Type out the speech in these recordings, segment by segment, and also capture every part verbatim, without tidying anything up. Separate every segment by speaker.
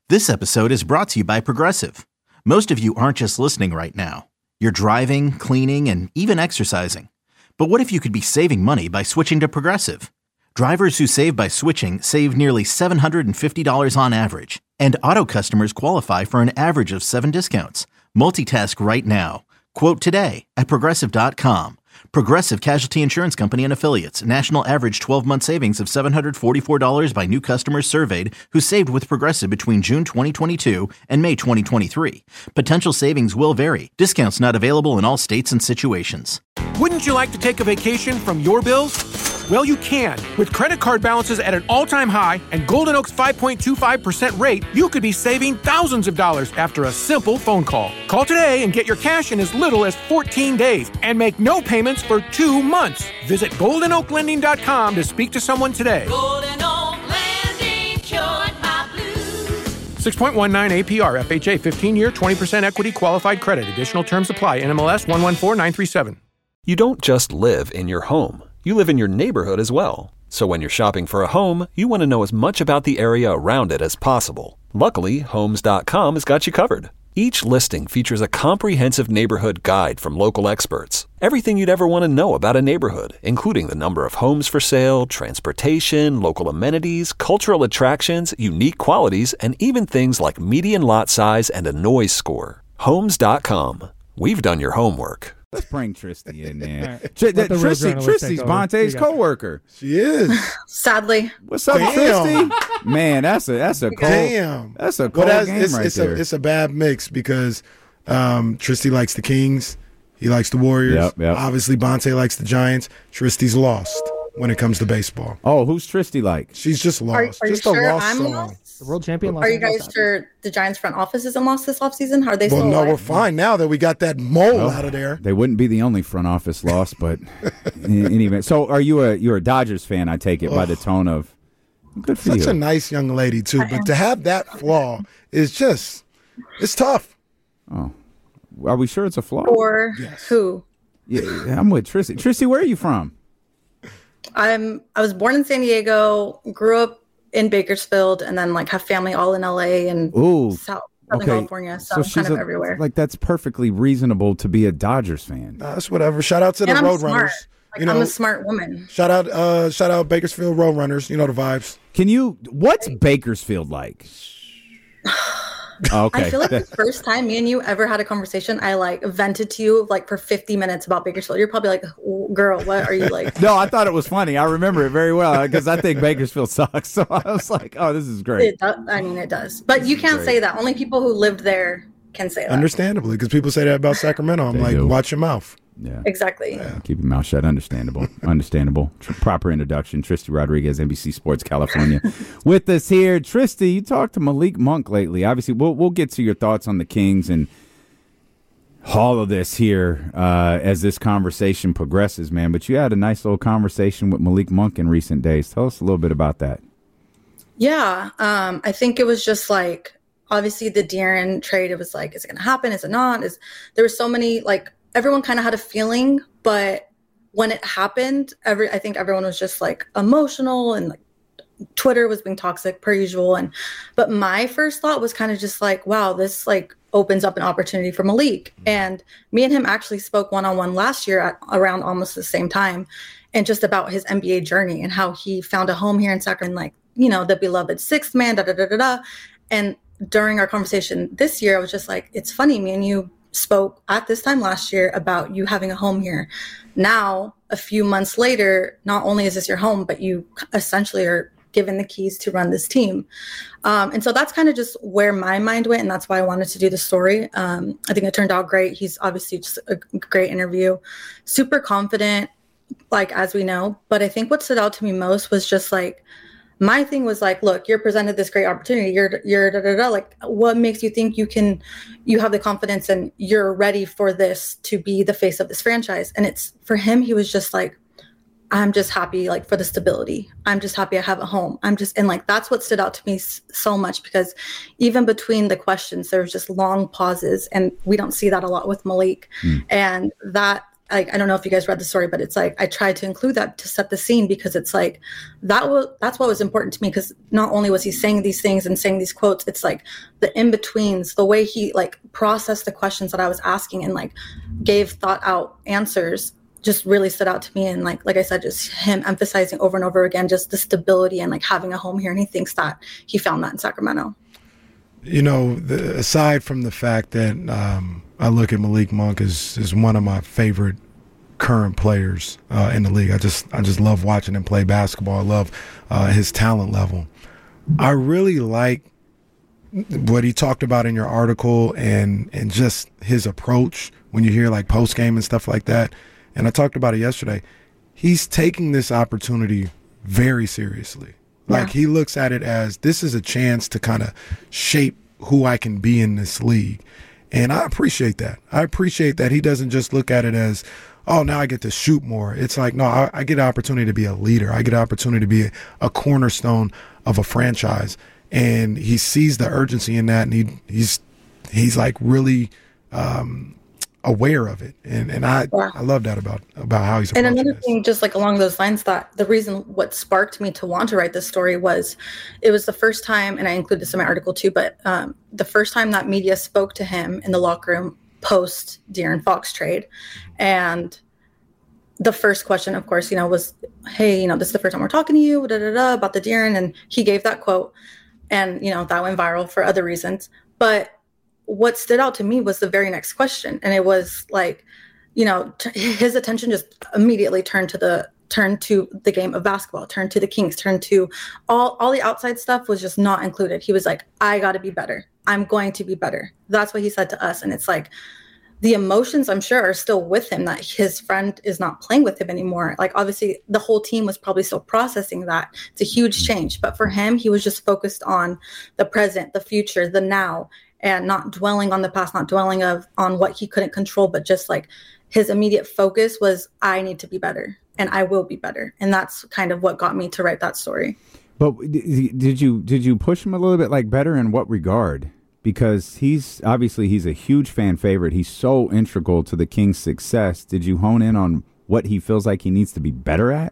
Speaker 1: This episode is brought to you by Progressive. Most of you aren't just listening right now. You're driving, cleaning, and even exercising. But what if you could be saving money by switching to Progressive? Drivers who save by switching save nearly seven hundred fifty dollars on average. And auto customers qualify for an average of seven discounts. Multitask right now. Quote today at Progressive dot com. Progressive Casualty Insurance Company and Affiliates. National average twelve-month savings of seven hundred forty-four dollars by new customers surveyed who saved with Progressive between June twenty twenty-two and May twenty twenty-three. Potential savings will vary. Discounts not available in all states and situations.
Speaker 2: Wouldn't you like to take a vacation from your bills? Well, you can. With credit card balances at an all-time high and Golden Oak's five point two five percent rate, you could be saving thousands of dollars after a simple phone call. Call today and get your cash in as little as fourteen days and make no payments for two months. Visit golden oak lending dot com to speak to someone today.
Speaker 3: Golden Oak Lending, cured my blues.
Speaker 2: six point one nine A P R, F H A, fifteen-year, twenty percent equity qualified credit. Additional terms apply. N M L S one one four nine three seven.
Speaker 4: You don't just live in your home. You live in your neighborhood as well. So when you're shopping for a home, you want to know as much about the area around it as possible. Luckily, Homes dot com has got you covered. Each listing features a comprehensive neighborhood guide from local experts. Everything you'd ever want to know about a neighborhood, including the number of homes for sale, transportation, local amenities, cultural attractions, unique qualities, and even things like median lot size and a noise score. Homes dot com. We've done your homework.
Speaker 5: Let's bring Tristy in there.
Speaker 6: Right.
Speaker 5: Tr-
Speaker 6: Let the real
Speaker 5: Tristy,
Speaker 6: journalist
Speaker 5: Tristy's
Speaker 6: take over.
Speaker 5: Bonte's
Speaker 6: You got it.
Speaker 5: co-worker.
Speaker 7: She is.
Speaker 8: Sadly.
Speaker 5: What's up,
Speaker 7: Damn.
Speaker 5: Tristy? Man, that's a that's a cold.
Speaker 7: Damn.
Speaker 5: That's a
Speaker 7: Well,
Speaker 5: cold
Speaker 7: that's,
Speaker 5: game
Speaker 7: it's,
Speaker 5: right
Speaker 7: it's
Speaker 5: there.
Speaker 7: A, it's a bad mix because um, Tristy likes the Kings. He likes the Warriors.
Speaker 5: Yep, yep.
Speaker 7: Obviously, Bonte likes the Giants. Tristy's lost when it comes to baseball.
Speaker 5: Oh, who's Tristy like?
Speaker 7: She's just
Speaker 8: Are,
Speaker 7: lost.
Speaker 8: are you
Speaker 7: just a
Speaker 8: sure
Speaker 7: lost
Speaker 8: I'm
Speaker 7: song.
Speaker 8: lost?
Speaker 6: The world champion. Los
Speaker 8: Are you
Speaker 6: Angeles
Speaker 8: guys
Speaker 6: Dodgers.
Speaker 8: sure the Giants front office isn't lost this offseason? Are they
Speaker 7: Well,
Speaker 8: still
Speaker 7: no,
Speaker 8: alive?
Speaker 7: we're fine now that we got that mole
Speaker 5: Well,
Speaker 7: out of there.
Speaker 5: They wouldn't be the only front office loss, but in any event. So, are you a you're a Dodgers fan? I take it by the tone of. Good for
Speaker 7: Such
Speaker 5: you.
Speaker 7: a nice young lady, too. But to have that flaw is just, it's tough.
Speaker 5: Oh, are we sure it's a flaw?
Speaker 8: Or who?
Speaker 5: Yeah, I'm with Tristy. Tristy, where are you from?
Speaker 8: I'm. I was born in San Diego, grew up in Bakersfield, and then like have family all in L A and
Speaker 5: Ooh,
Speaker 8: South, Southern
Speaker 5: okay.
Speaker 8: California. So, I'm
Speaker 5: she's
Speaker 8: kind of
Speaker 5: a-
Speaker 8: everywhere.
Speaker 5: Like that's perfectly reasonable to be a Dodgers fan.
Speaker 7: Uh, that's whatever. Shout out to the
Speaker 8: and I'm
Speaker 7: Roadrunners.
Speaker 8: smart. Like,
Speaker 7: You know,
Speaker 8: I'm a smart woman.
Speaker 7: shout out, uh, shout out Bakersfield Roadrunners. You know the vibes.
Speaker 5: Can you? What's Bakersfield like? Oh, okay.
Speaker 8: I feel like the first time me and you ever had a conversation, I like vented to you like for fifty minutes about Bakersfield. You're probably like, girl, what are you like?
Speaker 5: No, I thought it was funny. I remember it very well because I think Bakersfield sucks. So I was like, "Oh, this is great."
Speaker 8: It does, I mean, it does. But you can't
Speaker 5: great.
Speaker 8: say that. Only people who lived there can say that.
Speaker 7: Understandably, because people say that about Sacramento. I'm
Speaker 5: They
Speaker 7: like,
Speaker 5: do.
Speaker 7: watch your mouth.
Speaker 5: Yeah.
Speaker 8: Exactly.
Speaker 5: Keep your mouth shut. Understandable. Understandable. Tr- proper introduction. Tristy Rodriguez, N B C Sports California, with us here. Tristy, you talked to Malik Monk lately. Obviously, we'll we'll get to your thoughts on the Kings and all of this here uh, as this conversation progresses, man. But you had a nice little conversation with Malik Monk in recent days. Tell us a little bit about that.
Speaker 8: Yeah. Um, I think it was just like, obviously the De'Aaron trade, it was like, is it going to happen? Is it not? Is there were so many, like, everyone kind of had a feeling, but when it happened, every I think everyone was just like emotional and like Twitter was being toxic per usual. And but my first thought was kind of just like, wow, this like opens up an opportunity for Malik. And me and him actually spoke one-on-one last year at around almost the same time, and just about his N B A journey and how he found a home here in Sacramento, like, you know, the beloved sixth man, da da da da da. And during our conversation this year, I was just like, it's funny, me and you spoke at this time last year about you having a home here. Now, a few months later, not only is this your home, but you essentially are given the keys to run this team. Um, and so that's kind of just where my mind went. And that's why I wanted to do the story. Um, I think it turned out great. He's obviously just a great interview, super confident, like, as we know. But I think what stood out to me most was just like, my thing was like, look, you're presented this great opportunity. You're, you're da, da, da. Like, what makes you think you can, you have the confidence and you're ready for this to be the face of this franchise? And it's for him, he was just like, I'm just happy, like, for the stability. I'm just happy I have a home. I'm just, and like, that's what stood out to me so much, because even between the questions, there was just long pauses, and we don't see that a lot with Malik. Mm. And that like, I don't know if you guys read the story, but it's like, I tried to include that to set the scene because it's like, that was, that's what was important to me. Cause not only was he saying these things and saying these quotes, it's like the in-betweens, the way he like processed the questions that I was asking and like gave thought out answers just really stood out to me. And like, like I said, just him emphasizing over and over again, just the stability and like having a home here. And he thinks that he found that in Sacramento.
Speaker 7: You know, the, aside from the fact that um, I look at Malik Monk as, as one of my favorite current players uh, in the league. I just I just love watching him play basketball. I love uh, his talent level. I really like what he talked about in your article and, and just his approach when you hear like post game and stuff like that. And I talked about it yesterday. He's taking this opportunity very seriously. Like, yeah. He looks at it as this is a chance to kind of shape who I can be in this league. And I appreciate that. I appreciate that he doesn't just look at it as, oh, now I get to shoot more. It's like, no, I, I get an opportunity to be a leader. I get an opportunity to be a, a cornerstone of a franchise. And he sees the urgency in that, and he he's he's like really um, aware of it. And and I yeah. I love that about about how he's approaching
Speaker 8: And another
Speaker 7: this.
Speaker 8: thing, just like along those lines, that the reason what sparked me to want to write this story was it was the first time, and I include this in my article too, but um, the first time that media spoke to him in the locker room post De'Aaron Fox trade. And the first question, of course, you know, was, hey, you know, this is the first time we're talking to you, da, da, da, about the De'Aaron. And he gave that quote. And, you know, that went viral for other reasons. But what stood out to me was the very next question. And it was like, you know, t- his attention just immediately turned to the turned to the game of basketball, turned to the Kings, turned to all, all the outside stuff was just not included. He was like, I got to be better. I'm going to be better. That's what he said to us. And it's like, the emotions, I'm sure, are still with him that his friend is not playing with him anymore. Like, obviously, the whole team was probably still processing that. It's a huge change. But for him, he was just focused on the present, the future, the now, and not dwelling on the past, not dwelling of on what he couldn't control, but just like his immediate focus was, I need to be better, and I will be better. And that's kind of what got me to write that story.
Speaker 5: But did you did you push him a little bit, like, better in what regard? Because he's obviously he's a huge fan favorite. He's so integral to the Kings' success. Did you hone in on what he feels like he needs to be better at?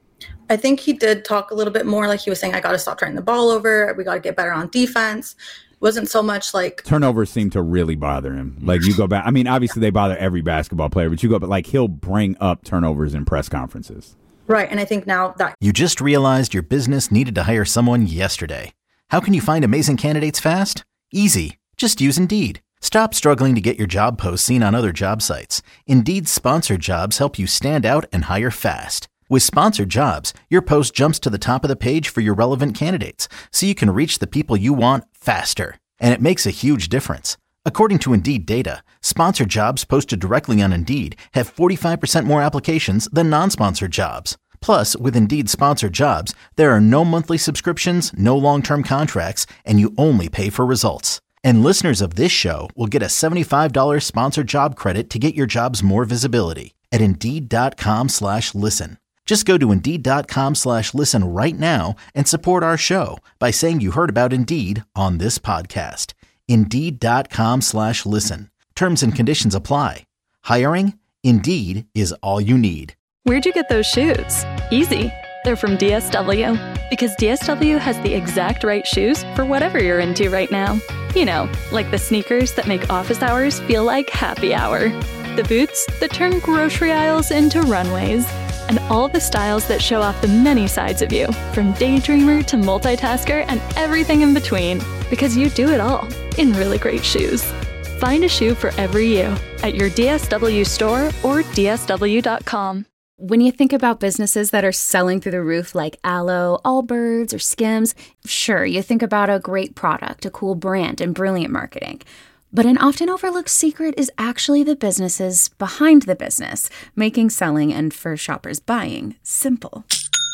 Speaker 8: I think he did talk a little bit more, like he was saying, I got to stop turning the ball over. We got to get better on defense. It wasn't so much like
Speaker 5: turnovers seem to really bother him. Like, you go back. I mean, obviously they bother every basketball player, but you go, but like he'll bring up turnovers in press conferences.
Speaker 8: Right. And I think now that
Speaker 1: you just realized your business needed to hire someone yesterday. How can you find amazing candidates fast? Easy. Just use Indeed. Stop struggling to get your job posts seen on other job sites. Indeed's sponsored jobs help you stand out and hire fast. With sponsored jobs, your post jumps to the top of the page for your relevant candidates, so you can reach the people you want faster. And it makes a huge difference. According to Indeed data, sponsored jobs posted directly on Indeed have forty-five percent more applications than non-sponsored jobs. Plus, with Indeed sponsored jobs, there are no monthly subscriptions, no long-term contracts, and you only pay for results. And listeners of this show will get a seventy-five dollars sponsored job credit to get your jobs more visibility at Indeed.com slash listen. Just go to Indeed.com slash listen right now and support our show by saying you heard about Indeed on this podcast. Indeed.com slash listen. Terms and conditions apply. Hiring? Indeed is all you need.
Speaker 6: Where'd you get those shoes? Easy. They're from D S W. Because D S W has the exact right shoes for whatever you're into right now. You know, like the sneakers that make office hours feel like happy hour. The boots that turn grocery aisles into runways. And all the styles that show off the many sides of you, from daydreamer to multitasker and everything in between. Because you do it all in really great shoes. Find a shoe for every you at your D S W store or D S W dot com.
Speaker 9: When you think about businesses that are selling through the roof like Aloe, Allbirds, or Skims, sure, you think about a great product, a cool brand, and brilliant marketing. But an often overlooked secret is actually the businesses behind the business, making selling and for shoppers buying simple.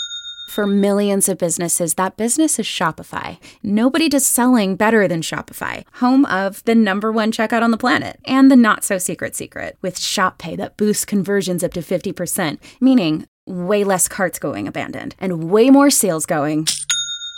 Speaker 9: For millions of businesses, that business is Shopify. Nobody does selling better than Shopify, home of the number one checkout on the planet, and the not-so-secret secret, with Shop Pay that boosts conversions up to fifty percent, meaning way less carts going abandoned, and way more sales going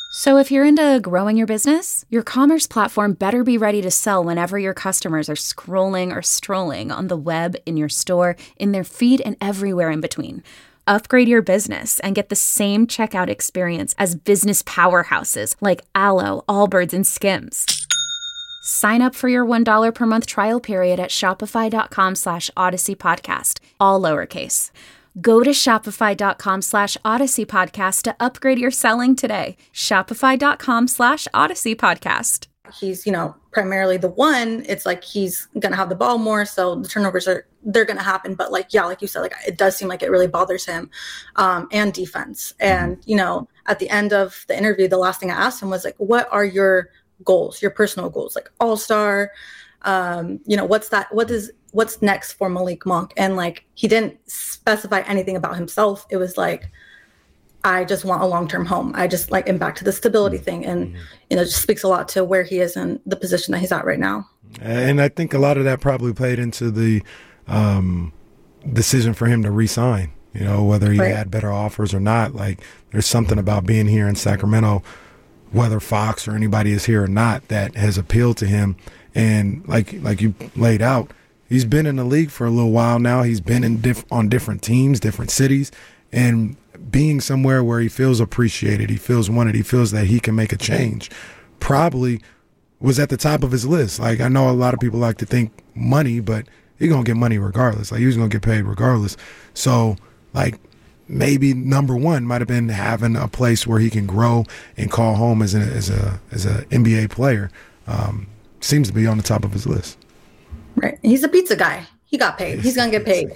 Speaker 9: So if you're into growing your business, your commerce platform better be ready to sell whenever your customers are scrolling or strolling on the web, in your store, in their feed, and everywhere in between. Upgrade your business and get the same checkout experience as business powerhouses like Alo, Allbirds, and Skims. Sign up for your one dollar per month trial period at shopify.com slash Odyssey Podcast, all lowercase. Go to shopify.com slash Odyssey Podcast to upgrade your selling today. Shopify.com slash Odyssey Podcast.
Speaker 8: He's, you know, primarily the one. It's like he's going to have the ball more, so the turnovers are, they're going to happen. But like, yeah, like you said, like it does seem like it really bothers him um, and defense. And, you know, at the end of the interview, the last thing I asked him was like, what are your goals, your personal goals, like all-star, um, you know, what's that, what is, what's next for Malik Monk? And like, he didn't specify anything about himself. It was like, I just want a long-term home. I just like, and back to the stability thing. And, you know, it just speaks a lot to where he is in the position that he's at right now.
Speaker 7: And I think a lot of that probably played into the um, decision for him to re-sign, you know, whether he right. had better offers or not. Like, there's something about being here in Sacramento, whether Fox or anybody is here or not, that has appealed to him. And like like you laid out, he's been in the league for a little while now. He's been in diff- on different teams, different cities, and being somewhere where he feels appreciated, he feels wanted, he feels that he can make a change, probably was at the top of his list. Like, I know a lot of people like to think money, but he's going to get money regardless. Like, he was going to get paid regardless. So, like, maybe number one might have been having a place where he can grow and call home as a as a as a N B A player. Um, seems to be on the top of his list.
Speaker 8: Right. He's a pizza guy. He got paid. He's going to get paid.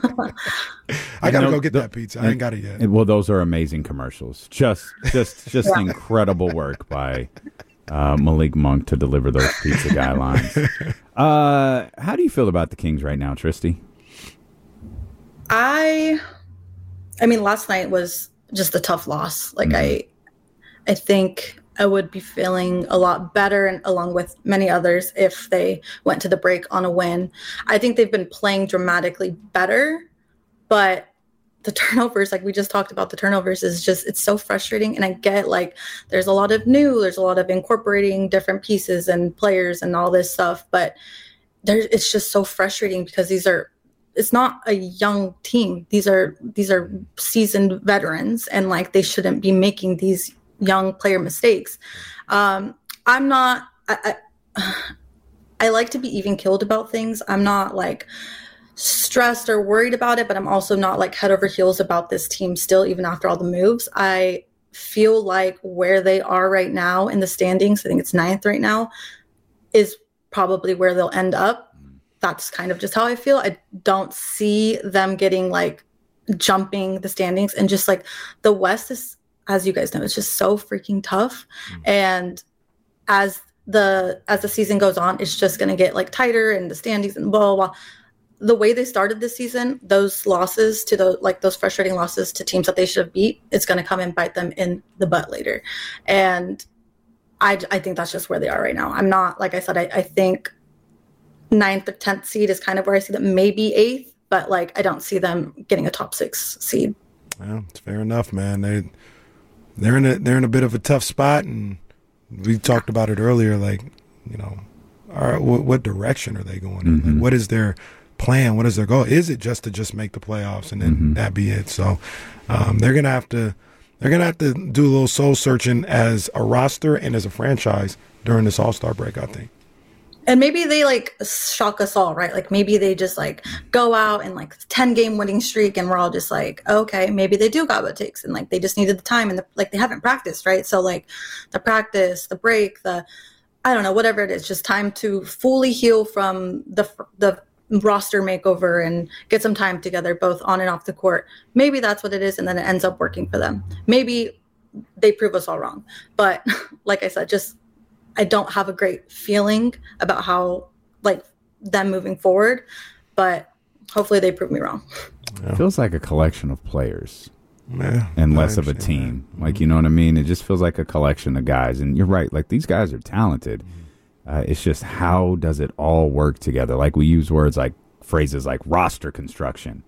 Speaker 7: I got to
Speaker 5: you know,
Speaker 7: go get
Speaker 5: the,
Speaker 7: that pizza. I ain't got it yet.
Speaker 5: Well, those are amazing commercials. Just just just yeah. incredible work by uh, Malik Monk to deliver those pizza guy lines. Uh, how do you feel about the Kings right now, Tristy?
Speaker 8: I I mean, last night was just a tough loss. Like, mm. I I think I would be feeling a lot better, and along with many others, if they went to the break on a win. I think they've been playing dramatically better, but the turnovers, like we just talked about, the turnovers is just, it's so frustrating. And I get like, there's a lot of new, there's a lot of incorporating different pieces and players and all this stuff, but there's, it's just so frustrating because these are, it's not a young team. These are, these are seasoned veterans, and like, they shouldn't be making these young player mistakes. Um, I'm not, I, I, I like to be even keeled about things. I'm not like stressed or worried about it, but I'm also not like head over heels about this team still, even after all the moves. I feel like where they are right now in the standings, I think it's ninth right now, is probably where they'll end up. That's kind of just how I feel. I don't see them getting like jumping the standings, and just like the West is, as you guys know, it's just so freaking tough. Mm. And as the as the season goes on, it's just going to get like tighter, and the standings and blah, blah, blah. The way they started this season, those losses to the like those frustrating losses to teams that they should have beat, it's going to come and bite them in the butt later. And I, I think that's just where they are right now. I'm not, like I said, I, I think ninth or tenth seed is kind of where I see them, maybe eighth, but like I don't see them getting a top six seed.
Speaker 7: Well, it's fair enough, man. They they're in a they're in a bit of a tough spot, and we talked about it earlier. Like, you know, all right, what, what direction are they going in?
Speaker 5: Mm-hmm.
Speaker 7: Like, what is their plan? What is their goal? Is it just to just make the playoffs and then mm-hmm. that be it? So um, they're gonna have to they're gonna have to do a little soul searching as a roster and as a franchise during this All-Star break, I think.
Speaker 8: And maybe they like shock us all, right? Like maybe they just like go out and like ten game winning streak, and we're all just like, okay, maybe they do got what it takes, and like they just needed the time, and the, like they haven't practiced, right? So like the practice, the break, the I don't know, whatever it is, just time to fully heal from the the roster makeover and get some time together, both on and off the court. Maybe that's what it is, and then it ends up working for them. Maybe they prove us all wrong, but like I said, just. I don't have a great feeling about how, like, them moving forward, but hopefully they prove me wrong.
Speaker 5: It feels like a collection of players
Speaker 7: yeah,
Speaker 5: and less of a team. That. Like, you know what I mean? It just feels like a collection of guys. And you're right. Like, these guys are talented. Uh, it's just how does it all work together? Like, we use words like phrases like roster construction. Mm-hmm.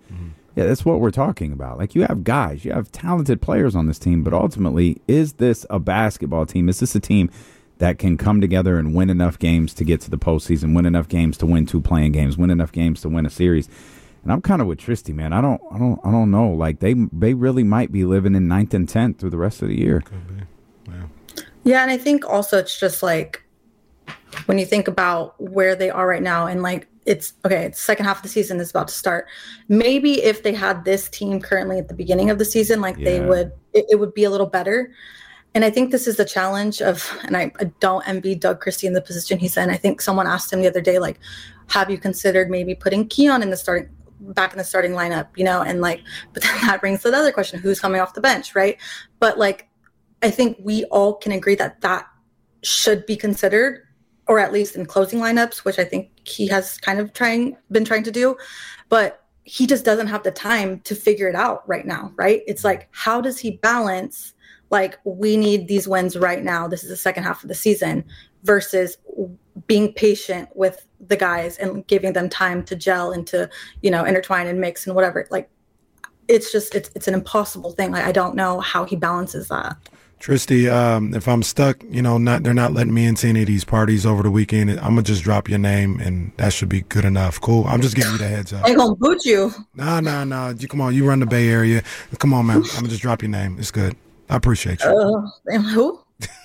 Speaker 5: Yeah, that's what we're talking about. Like, you have guys, you have talented players on this team, but ultimately, is this a basketball team? Is this a team that can come together and win enough games to get to the postseason, win enough games to win two playing games, win enough games to win a series? And I'm kind of with Tristy, man. I don't, I don't, I don't know. Like, they, they really might be living in ninth and tenth through the rest of the year.
Speaker 7: Could be. Yeah.
Speaker 8: Yeah, and I think also it's just like when you think about where they are right now, and like it's okay, it's second half of the season is about to start. Maybe if they had this team currently at the beginning of the season, like yeah. they would, it, it would be a little better. And I think this is the challenge of, and I, I don't envy Doug Christie in the position he's in. I think someone asked him the other day, like, have you considered maybe putting Keon in the starting, back in the starting lineup, you know? And like, but then that brings to the other question, who's coming off the bench, right? But like, I think we all can agree that that should be considered, or at least in closing lineups, which I think he has kind of trying, been trying to do, but he just doesn't have the time to figure it out right now, right? It's like, how does he balance, like, we need these wins right now, this is the second half of the season, versus being patient with the guys and giving them time to gel and to, you know, intertwine and mix and whatever. Like, it's just, it's it's an impossible thing. Like, I don't know how he balances that.
Speaker 7: Tristy, um, if I'm stuck, you know, not they're not letting me into any of these parties over the weekend, I'm going to just drop your name, and that should be good enough. Cool? I'm just giving you the heads up.
Speaker 8: I ain't going to boot you.
Speaker 7: Nah, nah, nah. You, come on, you run the Bay Area. Come on, man. I'm going to just drop your name. It's good. I appreciate you.
Speaker 8: Uh, who?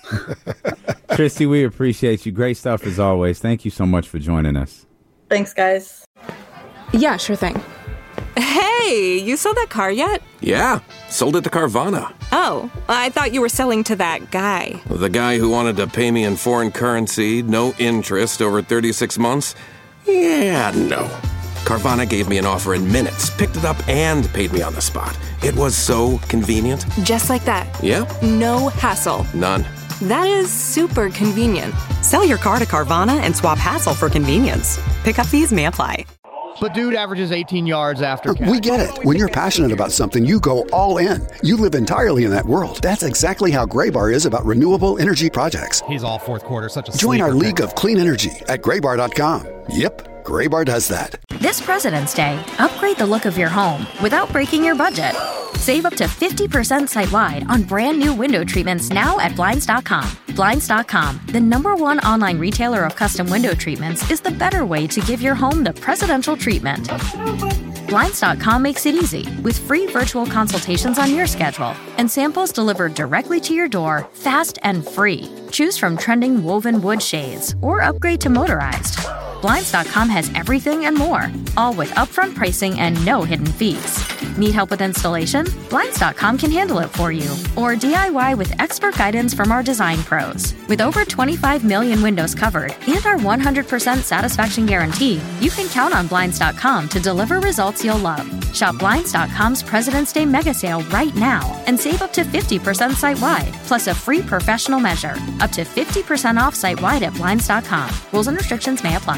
Speaker 5: Tristy, we appreciate you. Great stuff as always. Thank you so much for joining us.
Speaker 8: Thanks, guys.
Speaker 10: Yeah, sure thing. Hey, you sold that car yet?
Speaker 11: Yeah, sold it to Carvana.
Speaker 10: Oh, I thought you were selling to that guy.
Speaker 11: The guy who wanted to pay me in foreign currency, no interest, over thirty-six months? Yeah, no. Carvana gave me an offer in minutes, picked it up, and paid me on the spot. It was so convenient.
Speaker 10: Just like that.
Speaker 11: Yeah.
Speaker 10: No hassle.
Speaker 11: None.
Speaker 10: That is super convenient.
Speaker 12: Sell your car to Carvana and swap hassle for convenience. Pickup fees may apply.
Speaker 13: But dude averages eighteen yards after catch.
Speaker 14: We get it. When you're passionate about something, you go all in. You live entirely in that world. That's exactly how Graybar is about renewable energy projects.
Speaker 13: He's all fourth quarter, such a
Speaker 14: Join our
Speaker 13: pick.
Speaker 14: league of clean energy at graybar dot com. Yep, Graybar does that.
Speaker 9: This President's Day, upgrade the look of your home without breaking your budget. Save up to fifty percent site-wide on brand new window treatments now at Blinds dot com. Blinds dot com, the number one online retailer of custom window treatments, is the better way to give your home the presidential treatment. Blinds dot com makes it easy with free virtual consultations on your schedule and samples delivered directly to your door, fast and free. Choose from trending woven wood shades or upgrade to motorized. Blinds dot com has everything and more, all with upfront pricing and no hidden fees. Need help with installation? Blinds dot com can handle it for you. Or D I Y with expert guidance from our design pros. With over twenty-five million windows covered and our one hundred percent satisfaction guarantee, you can count on Blinds dot com to deliver results you'll love. Shop Blinds dot com's President's Day mega sale right now and save up to fifty percent site-wide, plus a free professional measure. Up to fifty percent off site-wide at Blinds dot com. Rules and restrictions may apply.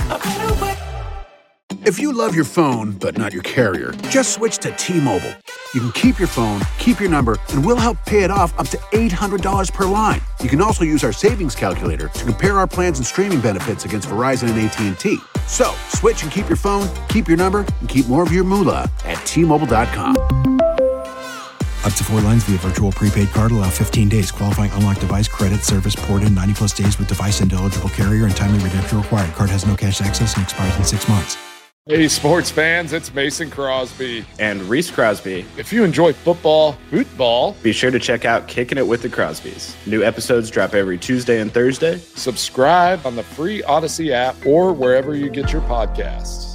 Speaker 15: If you love your phone, but not your carrier, just switch to T-Mobile. You can keep your phone, keep your number, and we'll help pay it off up to eight hundred dollars per line. You can also use our savings calculator to compare our plans and streaming benefits against Verizon and A T and T. So, switch and keep your phone, keep your number, and keep more of your moolah at T Mobile dot com.
Speaker 16: Up to four lines via virtual prepaid card. Allow fifteen days. Qualifying unlocked device credit service port in ninety plus days with device and eligible carrier and timely redemption required. Card has no cash access and expires in six months.
Speaker 17: Hey, sports fans, it's Mason Crosby.
Speaker 18: And Reese Crosby.
Speaker 17: If you enjoy football, football,
Speaker 18: be sure to check out Kicking It with the Crosbys. New episodes drop every Tuesday and Thursday.
Speaker 17: Subscribe on the free Odyssey app or wherever you get your podcasts.